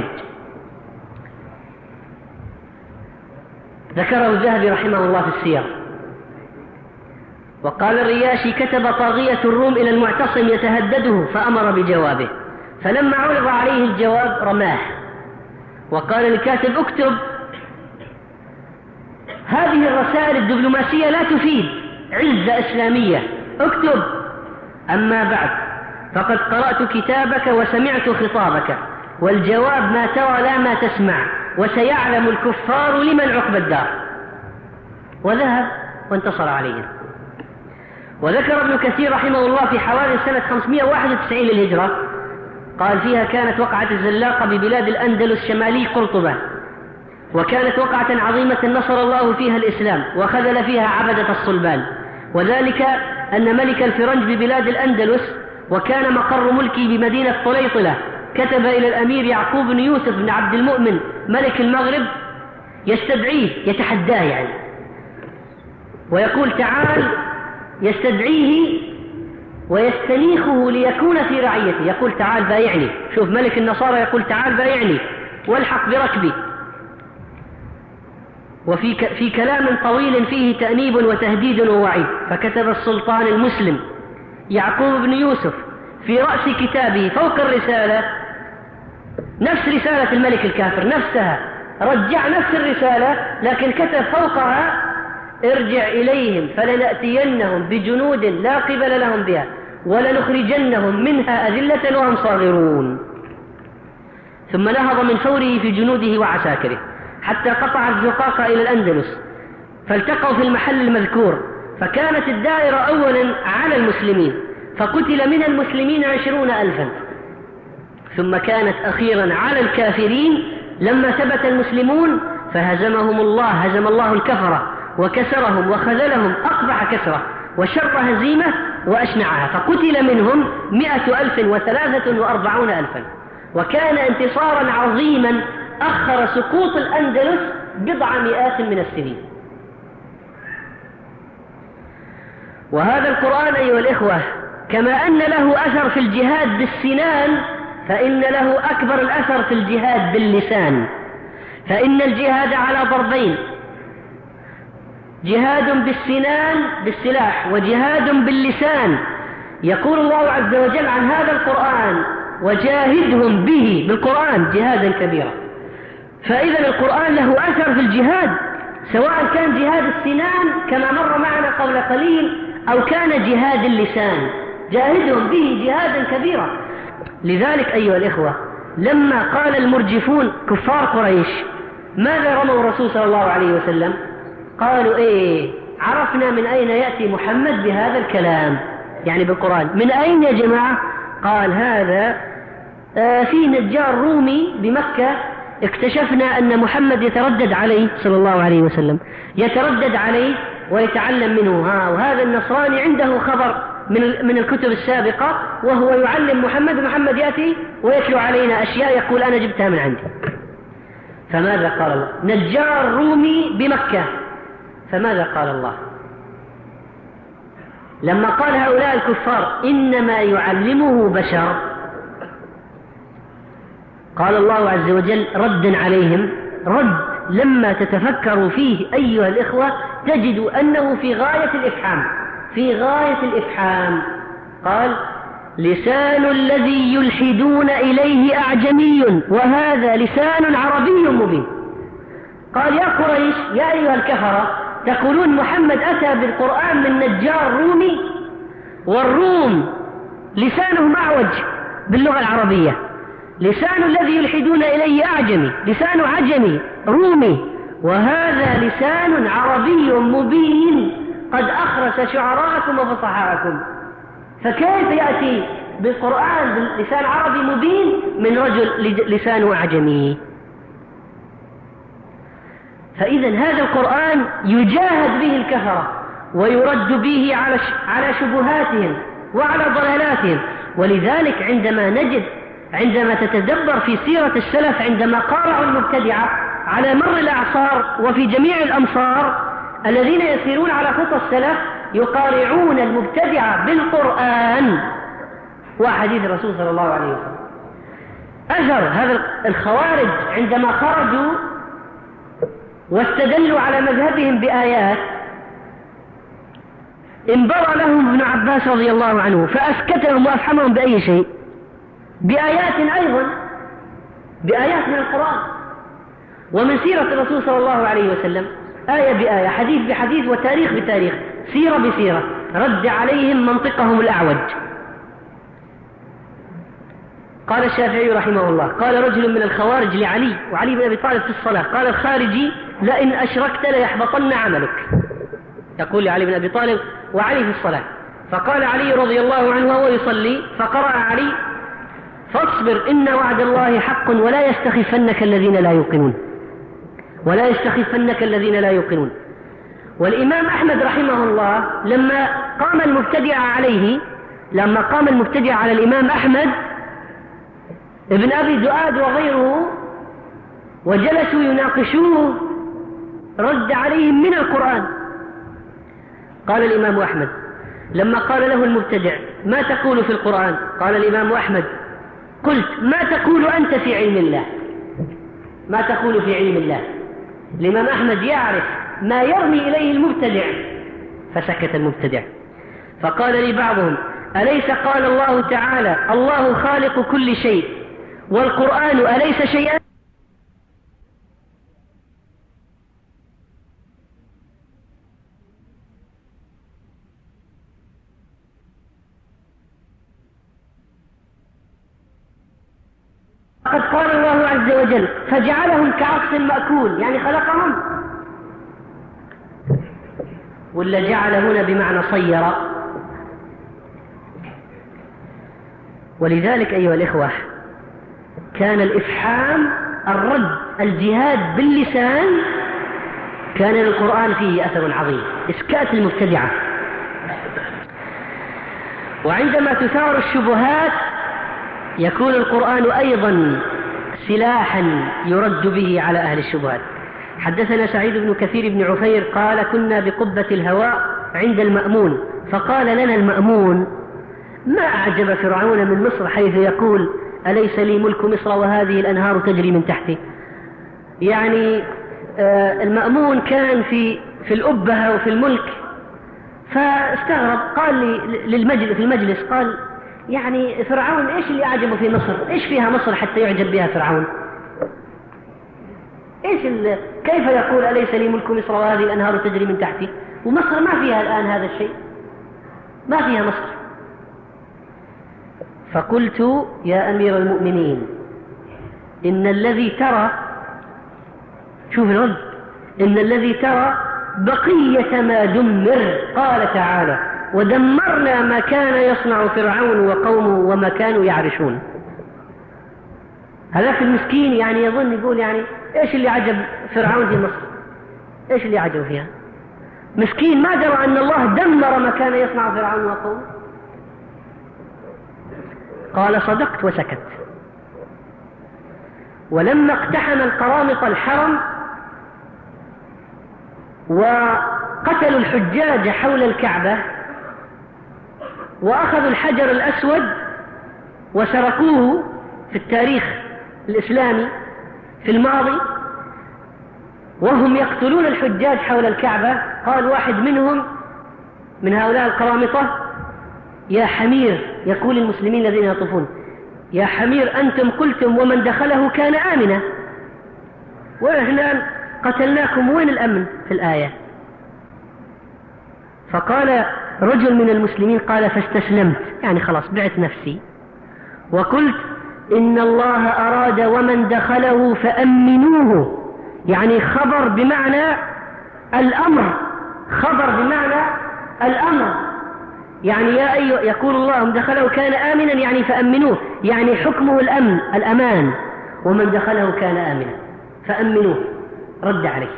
ذكره الذهبي رحمه الله في السير. وقال الرياشي: كتب طاغية الروم إلى المعتصم يتهدده فأمر بجوابه، فلما عرض عليه الجواب رماه، وقال للكاتب: اكتب، هذه الرسائل الدبلوماسية لا تفيد عزة إسلامية، اكتب. أما بعد، فقد قرأت كتابك وسمعت خطابك، والجواب ما ترى لا ما تسمع، وسيعلم الكفار لمن عقب الدار. وذهب وانتصر عليهم. وذكر ابن كثير رحمه الله في حوالي سنة 591 للهجرة، قال: فيها كانت وقعة الزلاقة ببلاد الأندلس شمالي قرطبة، وكانت وقعة عظيمة نصر الله فيها الإسلام وخذل فيها عبدة الصلبان، وذلك أن ملك الفرنج ببلاد الأندلس وكان مقر ملكي بمدينة طليطلة كتب إلى الأمير يعقوب بن يوسف بن عبد المؤمن ملك المغرب يستدعيه، يتحداه يعني، ويقول: تعال، يستدعيه ويستنيخه ليكون في رعيته، يقول: تعال بايعني. شوف، ملك النصارى يقول: تعال بايعني والحق بركبي. وفي كلام طويل فيه تأنيب وتهديد ووعيد، فكتب السلطان المسلم يعقوب بن يوسف في رأس كتابه فوق الرسالة نفس رسالة الملك الكافر نفسها، رجع نفس الرسالة، لكن كتب فوقها: ارجع إليهم فلنأتينهم بجنود لا قبل لهم بها ولنخرجنهم منها أذلة وهم صاغرون. ثم نهض من فوره في جنوده وعساكره حتى قطع الزقاق إلى الأندلس، فالتقوا في المحل المذكور، فكانت الدائرة أولا على المسلمين، فقتل من المسلمين 20,000، ثم كانت أخيرا على الكافرين لما ثبت المسلمون فهزمهم الله، هزم الله الكفرة وكسرهم وخذلهم أقبح كسرة وشر هزيمة وأشنعها، فقتل منهم 143,000، وكان انتصارا عظيما أخر سقوط الأندلس 100 من السنين. وهذا القرآن أيها الإخوة كما أن له أثر في الجهاد بالسنان، فإن له أكبر الأثر في الجهاد باللسان، فإن الجهاد على ضربين: جهاد بالسنان بالسلاح، وجهاد باللسان. يقول الله عز وجل عن هذا القرآن: وجاهدهم به، بالقرآن جهادا كبيرا. فإذا القرآن له أثر في الجهاد، سواء كان جهاد السنان كما مر معنا قبل قليل أو كان جهاد اللسان، جاهدهم به جهادا كبيرا. لذلك أيها الإخوة لما قال المرجفون كفار قريش ماذا رموا الرسول صلى الله عليه وسلم؟ قالوا: عرفنا من أين يأتي محمد بهذا الكلام، يعني بالقرآن. من أين يا جماعة؟ قال هذا في نجار رومي بمكة اكتشفنا أن محمد يتردد عليه صلى الله عليه وسلم، يتردد عليه ويتعلم منه. وهذا النصراني عنده خبر من الكتب السابقة وهو يعلم محمد، ومحمد يأتي ويتلو علينا أشياء يقول أنا جبتها من عندي. فماذا قال الله؟ نجار رومي بمكة. فماذا قال الله لما قال هؤلاء الكفار إنما يعلمه بشر؟ قال الله عز وجل ردا عليهم، رد لما تتفكروا فيه أيها الإخوة تجد أنه في غاية الإفحام، في غاية الإفحام. قال لسان الذي يلحدون إليه أعجمي وهذا لسان عربي مبين. قال يا قريش يا أيها الكفرة تقولون محمد أتى بالقرآن من نجار رومي، والروم لسانهم أعوج باللغة العربية، لسان الذي يلحدون إليه أعجمي، لسان عجمي رومي، وهذا لسان عربي مبين قد أخرس شعراءكم وفصحاءكم. فكيف يأتي بالقرآن بلسان عربي مبين من رجل لسانه أعجمي؟ فإذا هذا القرآن يجاهد به الكفرة ويرد به على شبهاتهم وعلى ضلالاتهم. ولذلك عندما تتدبر في سيرة السلف عندما قارعوا المبتدعة على مر الأعصار وفي جميع الأمصار الذين يسيرون على خطى السلف يقارعون المبتدعة بالقرآن وحديث الرسول صلى الله عليه وسلم. أثر هذا الخوارج عندما خرجوا واستدلوا على مذهبهم بآيات انبرى لهم ابن عباس رضي الله عنه فأسكتهم وأفحمهم بأي شيء؟ بآيات أيضا، بآيات من القرآن ومن سيرة الرسول صلى الله عليه وسلم، آية بآية، حديث بحديث، وتاريخ بتاريخ، سيرة بسيرة، رد عليهم منطقهم الأعوج. قال الشافعي رحمه الله قال رجل من الخوارج لعلي وعلي بن أبي طالب في الصلاة، قال الخارجي لئن أشركت ليحبطن عملك، يقول لعلي بن أبي طالب وعلي في الصلاة. فقال علي رضي الله عنه وهو يصلي فقرأ علي فاصبر إن وعد الله حق ولا يستخفنك الذين لا يوقنون، ولا يستخفنك الذين لا يوقنون. والإمام أحمد رحمه الله لما قام المبتدع على الإمام أحمد ابن أبي دؤاد وغيره وجلسوا يناقشوه رد عليهم من القرآن. قال الإمام أحمد لما قال له المبتدع ما تقول في القرآن؟ قال الإمام أحمد قلت ما تقول أنت في علم الله، ما تقول في علم الله. الإمام أحمد يعرف ما يرمي إليه المبتدع، فسكت المبتدع. فقال لي بعضهم أليس قال الله تعالى الله خالق كل شيء والقرآن أليس شيئا؟ قد قال الله عز وجل فجعلهم كعصف مأكول، يعني خلقهم، ولا جعل هنا بمعنى صير. ولذلك أيها الإخوة كان الإفحام الرد الجهاد باللسان كان للقرآن فيه أثر عظيم، إسكات المبتدعة. وعندما تثار الشبهات يكون القرآن أيضا سلاحا يرد به على أهل الشبهات. حدثنا سعيد بن كثير بن عفير قال كنا بقبة الهواء عند المأمون فقال لنا المأمون ما أعجب فرعون من مصر حيث يقول أليس لي ملك مصر وهذه الأنهار تجري من تحتي. يعني المأمون كان في الأبهة وفي الملك فاستغرب، قال لي في المجلس قال يعني فرعون إيش اللي أعجبه في مصر؟ إيش فيها مصر حتى يعجب بها فرعون؟ كيف يقول أليس لي ملك مصر وهذه الأنهار تجري من تحتي؟ ومصر ما فيها الآن هذا الشيء، ما فيها مصر. فقلت يا أمير المؤمنين إن الذي ترى، شوف الرد، إن الذي ترى بقية ما دمر. قال تعالى ودمرنا ما كان يصنع فرعون وقومه وما كانوا يعرشون. هذاك المسكين يعني يظن يقول يعني إيش اللي عجب فرعون في مصر؟ إيش اللي عجب فيها؟ مسكين ما درى أن الله دمر ما كان يصنع فرعون وقومه. قال صدقت وسكت. ولما اقتحم القرامطة الحرم وقتلوا الحجاج حول الكعبة وأخذوا الحجر الأسود وسرقوه في التاريخ الإسلامي في الماضي وهم يقتلون الحجاج حول الكعبة، قال واحد منهم من هؤلاء القرامطة: يا حمير، يقول المسلمين الذين يطوفون: يا حمير أنتم قلتم ومن دخله كان آمنا، وإحنا قتلناكم، وين الأمن في الآية؟ فقال رجل من المسلمين قال: فاستسلمت، يعني خلاص بعت نفسي، وقلت إن الله أراد ومن دخله فأمنوه، يعني خبر بمعنى الأمر، خبر بمعنى الأمر، يعني يقول الله من دخله كان آمنا يعني فأمنوه، يعني حكمه الأمن الأمان، ومن دخله كان آمنا فأمنوه، رد عليه.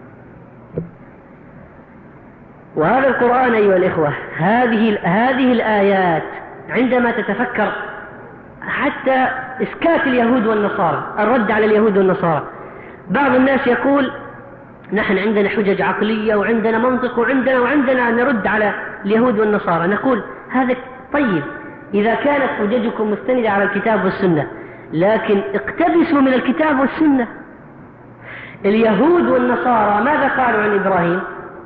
وهذا القرآن أيها الإخوة، هذه الآيات عندما تتفكر حتى إسكات اليهود والنصارى، الرد على اليهود والنصارى. بعض الناس يقول نحن عندنا حجج عقلية وعندنا منطق وعندنا نرد على اليهود والنصارى. نقول هذا طيب إذا كانت حججكم مستندة على الكتاب والسنة، لكن اقتبسوا من الكتاب والسنة. اليهود والنصارى ماذا قالوا عن إبراهيم؟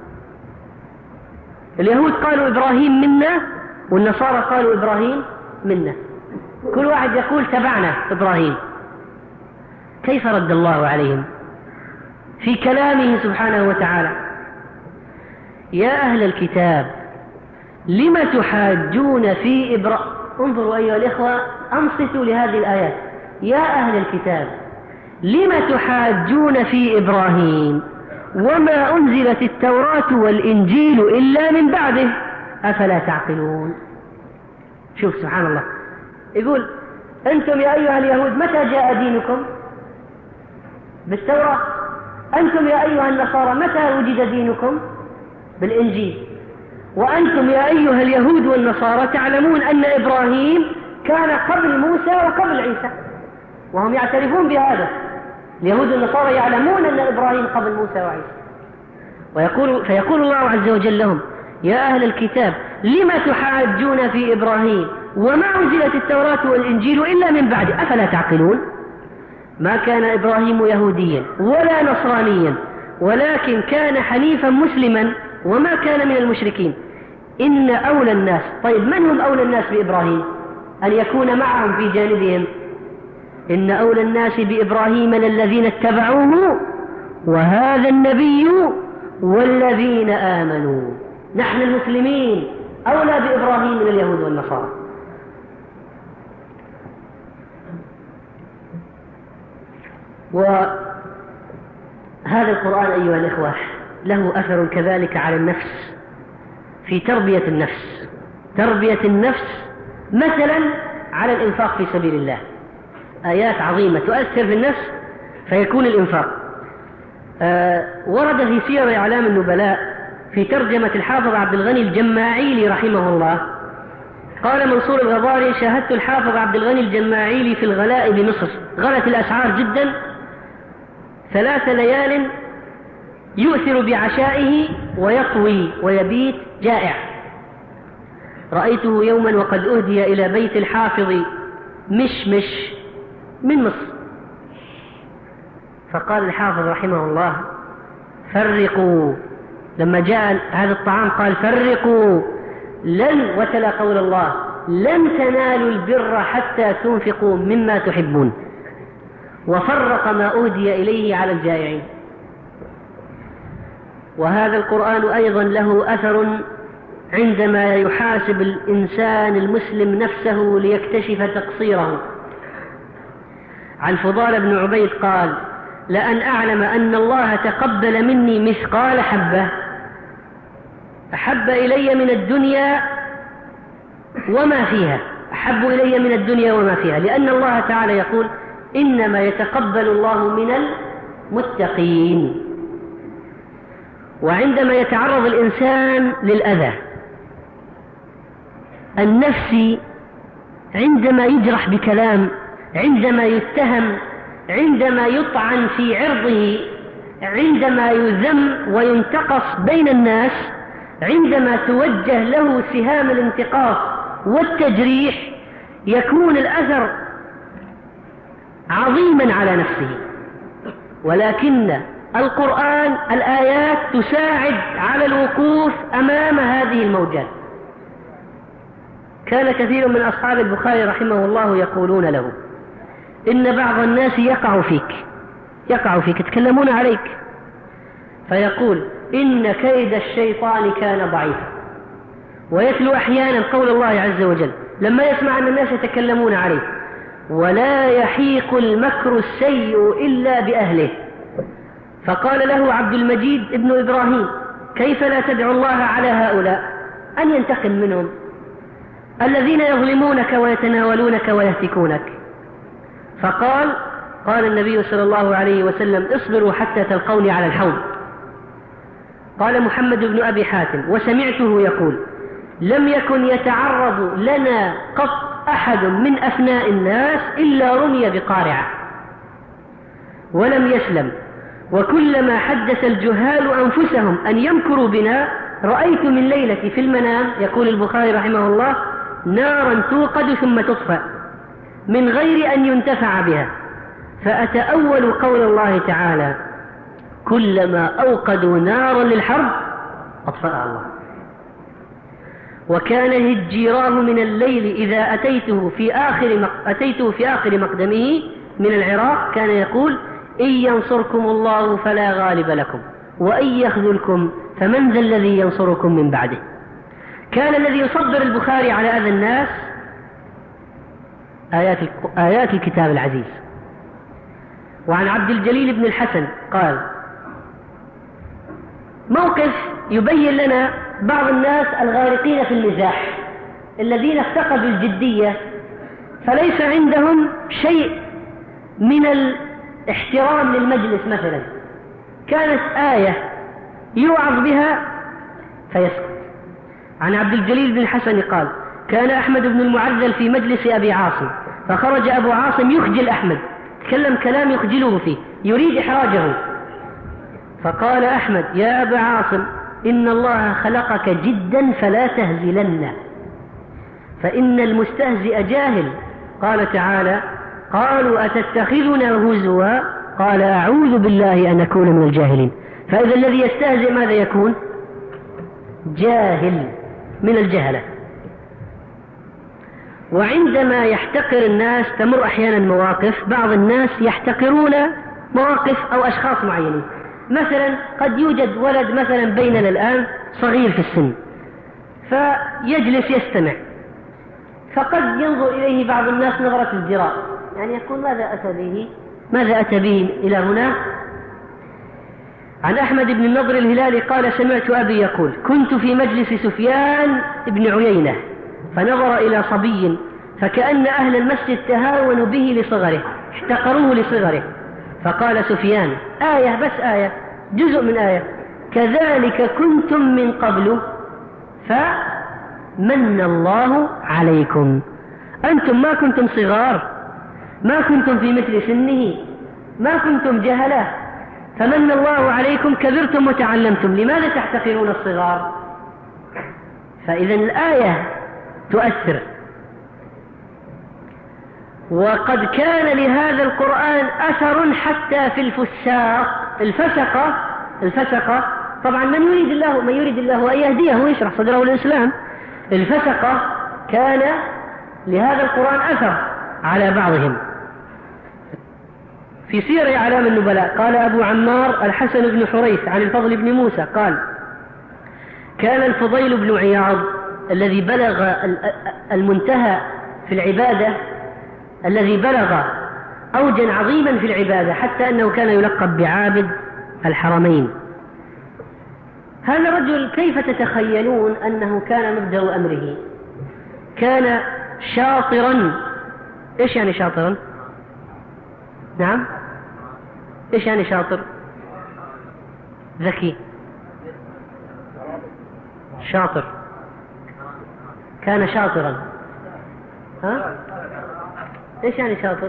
اليهود قالوا إبراهيم منا، والنصارى قالوا إبراهيم منا، كل واحد يقول تبعنا إبراهيم. كيف رد الله عليهم في كلامه سبحانه وتعالى؟ يا أهل الكتاب لم تحاجون في إبراهيم. انظروا أيها الإخوة، أنصتوا لهذه الآيات. يا أهل الكتاب لم تحاجون في إبراهيم وما أنزلت التوراة والإنجيل إلا من بعده أفلا تعقلون. شوف سبحان الله، يقول أنتم يا أيها اليهود متى جاء دينكم؟ بالتوراة. أنتم يا أيها النصارى متى وجد دينكم؟ بالإنجيل. وأنتم يا أيها اليهود والنصارى تعلمون أن إبراهيم كان قبل موسى وقبل عيسى، وهم يعترفون بهذا. اليهود والنصارى يعلمون أن إبراهيم قبل موسى وعيسى. فيقول الله عز وجل لهم: يا أهل الكتاب لم تحاجون في إبراهيم وما أنزلت التوراة والإنجيل إلا من بعد أفلا تعقلون. ما كان إبراهيم يهوديا ولا نصرانيا، ولكن كان حنيفا مسلما وما كان من المشركين. إن أولى الناس، طيب من هم أولى الناس بإبراهيم أن يكون معهم في جانبهم؟ إن أولى الناس بإبراهيم للذين اتبعوه وهذا النبي والذين آمنوا. نحن المسلمين أولى بإبراهيم من اليهود والنصارى. وهذا القرآن أيها الإخوة له أثر كذلك على النفس، في تربية النفس، تربية النفس مثلا على الإنفاق في سبيل الله. آيات عظيمة تؤثر في النفس فيكون الإنفاق. ورد في سير أعلام النبلاء في ترجمة الحافظ عبد الغني الجماعيلي رحمه الله، قال منصور الغضاري: شاهدت الحافظ عبد الغني الجماعيلي في الغلاء بمصر، غلت الأسعار جدا، 3 ليال يؤثر بعشائه ويطوي ويبيت جائع. رأيته يوما وقد أهدي إلى بيت الحافظ مشمش من مصر، فقال الحافظ رحمه الله: فرقوا. لما جاء هذا الطعام قال: فرقوا، وتلا قول الله: لن تنالوا البر حتى تنفقوا مما تحبون، وفرق ما أهدي إليه على الجائعين. وهذا القرآن أيضا له أثر عندما يحاسب الإنسان المسلم نفسه ليكتشف تقصيره. عن فضال بن عبيد قال: لأن أعلم أن الله تقبل مني مثقال حبة أحب إلي من الدنيا وما فيها، أحب إلي من الدنيا وما فيها، لأن الله تعالى يقول إنما يتقبل الله من المتقين. وعندما يتعرض الإنسان للأذى النفسي، عندما يجرح بكلام، عندما يتهم، عندما يطعن في عرضه، عندما يذم وينتقص بين الناس، عندما توجه له سهام الانتقاص والتجريح، يكون الأثر عظيما على نفسه. ولكن القرآن الآيات تساعد على الوقوف أمام هذه الموجات. كان كثير من أصحاب البخاري رحمه الله يقولون له إن بعض الناس يقع فيك يتكلمون عليك، فيقول إن كيد الشيطان كان ضعيفا، ويتلو أحيانا قول الله عز وجل لما يسمع أن الناس يتكلمون عليه: ولا يحيق المكر السيء إلا بأهله. فقال له عبد المجيد ابن إبراهيم: كيف لا تدعو الله على هؤلاء أن ينتقم منهم، الذين يظلمونك ويتناولونك ويهتكونك؟ قال النبي صلى الله عليه وسلم: اصبروا حتى تلقوني على الحوض. قال محمد بن أبي حاتم: وسمعته يقول: لم يكن يتعرض لنا قط أحد من أفناء الناس إلا رمي بقارعة ولم يسلم، وكلما حدث الجهال أنفسهم أن يمكروا بنا رأيت من ليلتي في المنام، يقول البخاري رحمه الله، نارا توقد ثم تطفأ من غير أن ينتفع بها، فأتأول قول الله تعالى: كلما أوقدوا نارا للحرب أطفأها الله. وكان هجيراه من الليل إذا أتيته في آخر مقدمه من العراق كان يقول: إن ينصركم الله فلا غالب لكم، وإن يخذلكم فمن ذا الذي ينصركم من بعده. كان الذي يصبر البخاري على أذى الناس آيات الكتاب العزيز. وعن عبد الجليل بن الحسن قال: موقف يبين لنا بعض الناس الغارقين في المزاح، الذين افتقدوا الجدية فليس عندهم شيء من الاحترام للمجلس. مثلا كانت آية يوعظ بها فيسكت. عن عبد الجليل بن الحسن قال: كان أحمد بن المعذل في مجلس أبي عاصم، فخرج أبو عاصم يخجل أحمد، تكلم كلام يخجله فيه يريد إحراجه، فقال أحمد: يا أبا عاصم، إن الله خلقك جدا فلا تهزلن، فإن المستهزئ جاهل. قال تعالى: قالوا أتتخذنا هزوا، قال: أعوذ بالله أن أكون من الجاهلين. فإذا الذي يستهزئ ماذا يكون؟ جاهل من الجهلة. وعندما يحتقر الناس تمر أحيانا مواقف، بعض الناس يحتقرون مواقف أو أشخاص معينين. مثلا قد يوجد ولد مثلا بيننا الآن صغير في السن، فيجلس يستمع، فقد ينظر إليه بعض الناس نظرة ازدراء، يعني يقول: ماذا أتى به إلى هنا؟ عن أحمد بن النضر الهلالي قال: سمعت أبي يقول: كنت في مجلس سفيان بن عيينة، فنظر إلى صبي فكأن أهل المسجد تهاونوا به لصغره، احتقروه لصغره، فقال سفيان: آية، بس آية، جزء من آية: كذلك كنتم من قبل فمن الله عليكم. أنتم ما كنتم صغار، ما كنتم في مثل سنه، ما كنتم جهلة، فمن الله عليكم، كبرتم وتعلمتم، لماذا تحتقرون الصغار؟ فإذا الآية تؤثر. وقد كان لهذا القرآن أثر حتى في الفسقة. طبعا من يريد الله أن يهديه ويشرح صدره للإسلام. الفسقة كان لهذا القرآن أثر على بعضهم. في سير أعلام النبلاء قال أبو عمار الحسن بن حريث عن الفضل بن موسى قال: كان الفضيل بن عياض الذي بلغ المنتهى في العبادة، الذي بلغ أوجا عظيما في العبادة، حتى أنه كان يلقب بعابد الحرمين. هذا الرجل كيف تتخيلون أنه كان مبدأ أمره؟ كان شاطرا. إيش يعني شاطرا؟ نعم، إيش يعني شاطر؟ ذكي، شاطر، كان شاطرا. ها؟ إيش يعني شاطر؟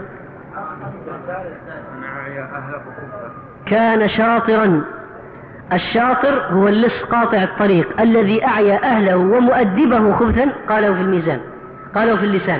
كان شاطرا. الشاطر هو اللص قاطع الطريق الذي أعيا أهله ومؤدبه خبثا، قالوا في الميزان، قالوا في اللسان.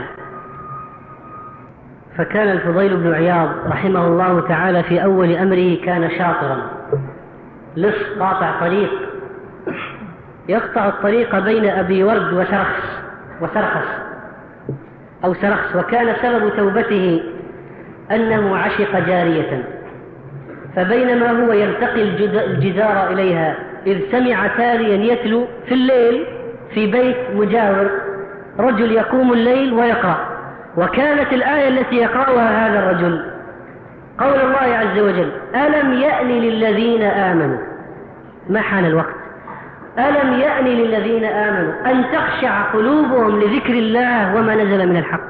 فكان الفضيل بن عياض رحمه الله تعالى في أول أمره كان شاطرا، لص قاطع طريق، يقطع الطريق بين أبي ورد وسرخس أو سرخس. وكان سبب توبته أنه عشق جارية، فبينما هو يلتقي الجدار إليها إذ سمع تاليا يتلو في الليل في بيت مجاور، رجل يقوم الليل ويقرأ، وكانت الآية التي يقرأها هذا الرجل قول الله عز وجل: ألم يأن للذين آمنوا، ما حان الوقت، ألم يأن للذين آمنوا أن تخشع قلوبهم لذكر الله وما نزل من الحق.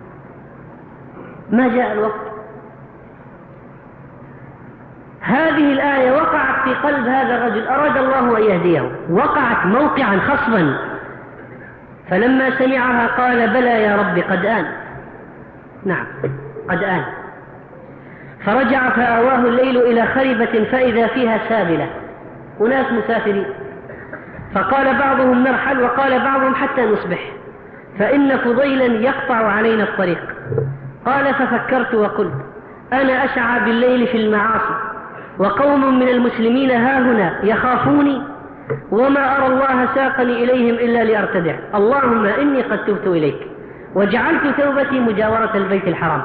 ما جاء الوقت. هذه الآية وقعت في قلب هذا الرجل، أراد الله أن يهديه، وقعت موقعا خصبا، فلما سمعها قال: بلى يا رب قد آن. نعم قد آن. فرجع فآواه الليل إلى خربة فإذا فيها سابلة، أناس مسافرين، فقال بعضهم نرحل، وقال بعضهم حتى نصبح، فإن فضيلا يقطع علينا الطريق. قال: ففكرت وقلت: أنا أسعى بالليل في المعاصي وقوم من المسلمين هاهنا يخافوني، وما أرى الله ساقني إليهم إلا لأرتدع، اللهم إني قد تبت إليك وجعلت توبتي مجاورة البيت الحرام.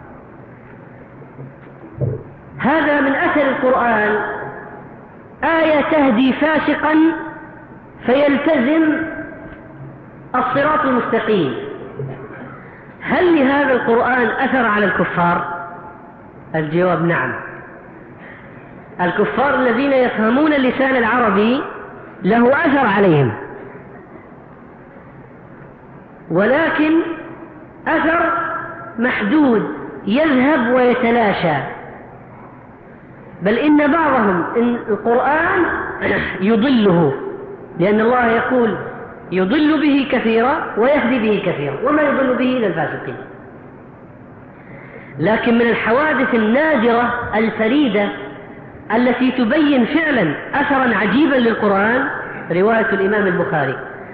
هذا من أثر القرآن، آية تهدي فاسقا فيلتزم الصراط المستقيم. هل لهذا القرآن أثر على الكفار؟ الجواب نعم. الكفار الذين يفهمون اللسان العربي له أثر عليهم، ولكن أثر محدود يذهب ويتلاشى، بل إن بعضهم إن القرآن يضله، لأن الله يقول: يضل به كثيرا ويهدي به كثيرا، وما يضل به إلا الفاسقين. لكن من الحوادث النادرة الفريدة التي تبين فعلا أثرا عجيبا للقرآن رواية الإمام البخاري.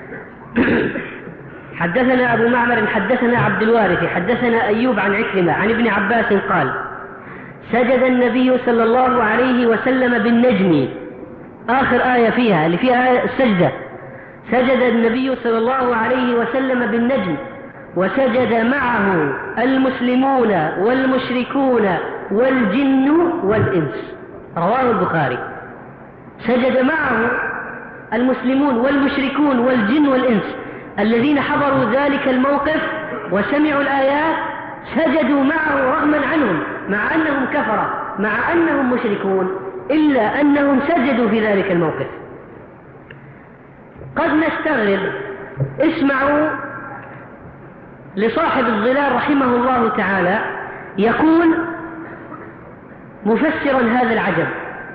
حدثنا أبو معمر حدثنا عبد الوارث حدثنا أيوب عن عكرمة عن ابن عباس قال: سجد النبي صلى الله عليه وسلم بالنجم، آخر آية فيها اللي فيها السجدة، سجد النبي صلى الله عليه وسلم بالنجم، وسجد معه المسلمون والمشركون والجن والإنس، رواه البخاري. سجد معه المسلمون والمشركون والجن والإنس الذين حضروا ذلك الموقف وسمعوا الآيات، سجدوا معه رغما عنهم، مع أنهم كفرة، مع أنهم مشركون، إلا أنهم سجدوا في ذلك الموقف. قد نستغرب، اسمعوا لصاحب الظلال رحمه الله تعالى يقول مفسرا هذا العجب: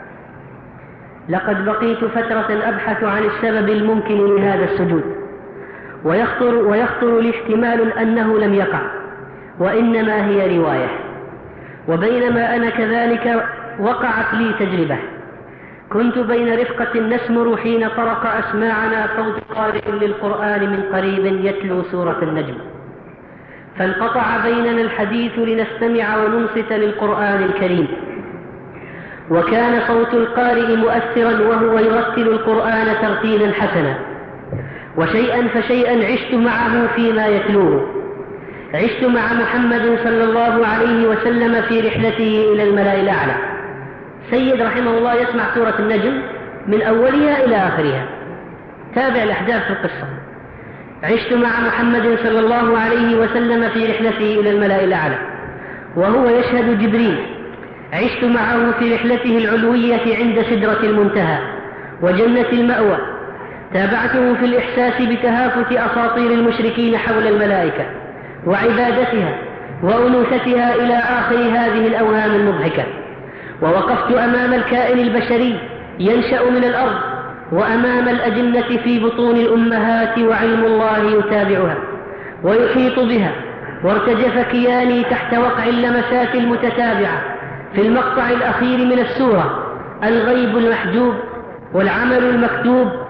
لقد بقيت فترة أبحث عن السبب الممكن لهذا السجود، ويخطر لي احتمال أنه لم يقع وإنما هي رواية، وبينما أنا كذلك وقعت لي تجربة. كنت بين رفقة نسمر حين طرق أسماعنا صوت قارئ للقرآن من قريب يتلو سورة النجم، فانقطع بيننا الحديث لنستمع وننصت للقرآن الكريم، وكان صوت القارئ مؤثرا وهو يرتل القرآن ترتيلا حسنا، وشيئا فشيئا عشت معه فيما يتلوه. عشت مع محمد صلى الله عليه وسلم في رحلته إلى الملأ الأعلى. سيد رحمه الله يسمع سورة النجم من أولها إلى آخرها، تابع الأحداث في القصة. عشت مع محمد صلى الله عليه وسلم في رحلته إلى الملأ الأعلى وهو يشهد جبريل. عشت معه في رحلته العلوية عند سدرة المنتهى، وجنة المأوى. تابعته في الإحساس بتهافت أساطير المشركين حول الملائكة وعبادتها وأنوثتها إلى آخر هذه الأوهام المضحكة. ووقفت أمام الكائن البشري ينشأ من الأرض، وأمام الأجنة في بطون الأمهات، وعلم الله يتابعها ويحيط بها. وارتجف كياني تحت وقع اللمسات المتتابعة في المقطع الأخير من السورة: الغيب المحجوب والعمل المكتوب